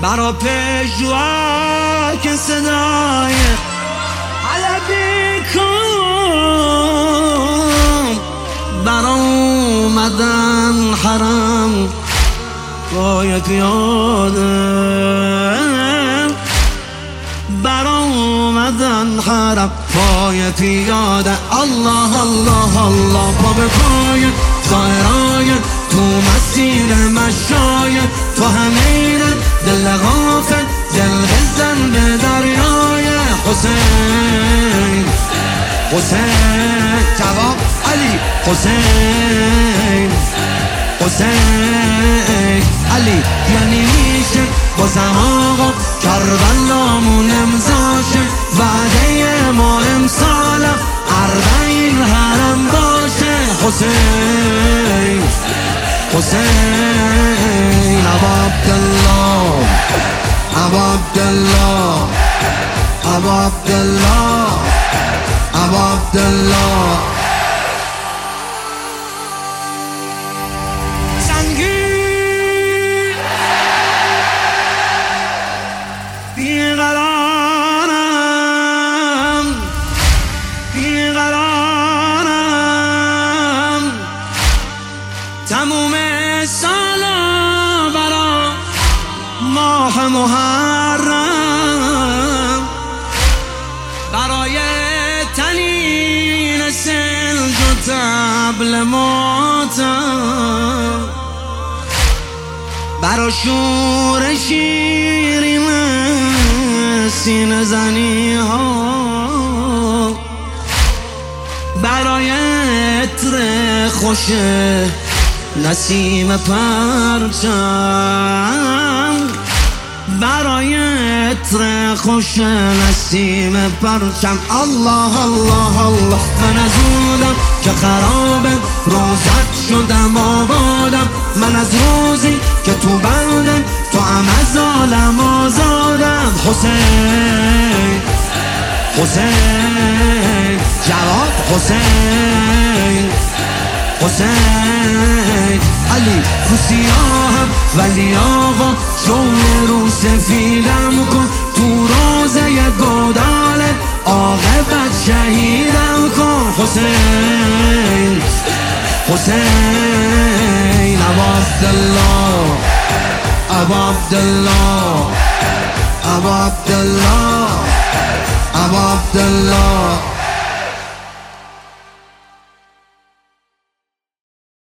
برا پژوها که صدای علبی کن برا اومدن حرم پای پیاده برا اومدن حرم پای پیاده الله الله الله پا به پای زائرای تو مسیر مشای تو همین دل غافل دل بزن به دریای حسین حسین جواب علی حسین حسین علی یعنی میشه بازم آقا کربلامون امضاشه وعده ما امسال 40 حرم باشه حسین حسین ابو عبدالله ابو عبدالله ابو عبدالله ابو عبدالله بیقرارم تموم سالا برا ماه محرم برای تنین سلج و طبل ماتم برا شور شیرین سینه زنی ها برای عطر خوش نسیم پرچم برای عطر خوش نسیم پرچم الله الله الله من از اونم که خرابم روزت شدم آبادم من از روزی که تو بندم تو هم از عالم آزادم حسین حسین جواب حسین حسین علی رو سیاهم ولی آقا شوی رو سفیدم کن تو روزه گودال عاقبت شهیدم کن حسین حسین ابو عبدالله ابو عبدالله ابو عبدالله ابو عبدالله